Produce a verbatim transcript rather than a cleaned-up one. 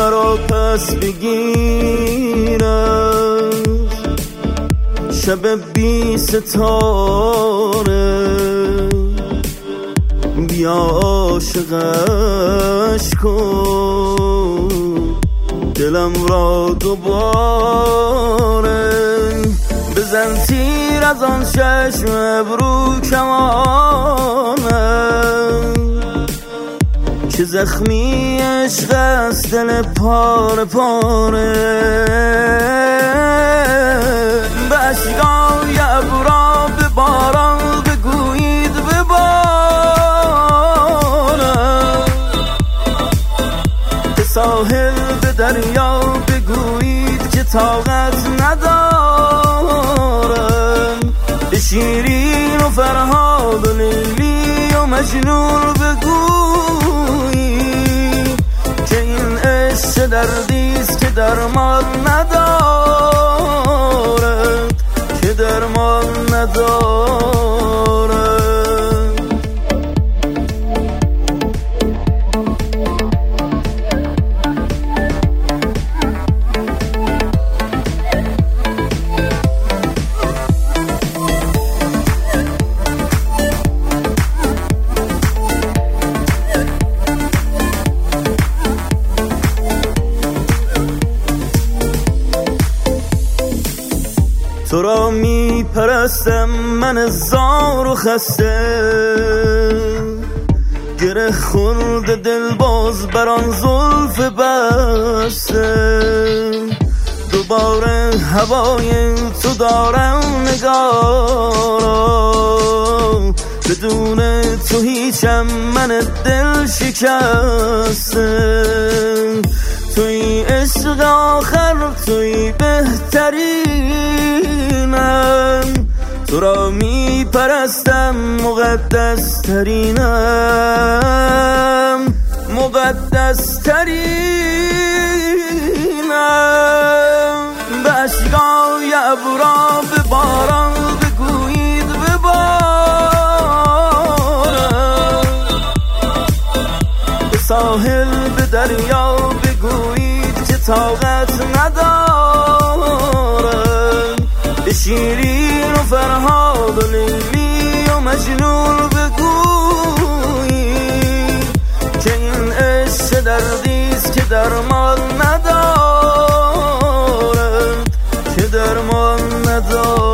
مرا پس بگیرم شب بی ستاره بیا عاشقش کن دلم را دوباره بزن تیر از آن چشم ابرو کمانه که زخمی عشق است دل پاره پاره به اشکای ابرا به باران بگویید ببارم به ساحل به دریا بگویید که طاقت ندارم به شیرین و فرهاد و لیلی و مجنون بگویید که این عشق دردیست که درمان ندارد که درمان ندارد. تو را می پرستم من زار و خسته گره خورد دل باز بر آن زلف بسته دوباره هوای تو دارم نگارا بدون تو هیچم من دل شکسته توی عشق آخر توی بهترینم تو را می پرستم مقدس ترینم مقدس ترینم به اشکای ابرا به باران بگویید ببارم به ساحل به دریا بگویید که طاقت ندارم به شیرین و فرهاد و لیلی و مجنون بگویید که این عشق دردیست که درمان ندارد که درمان ندارد.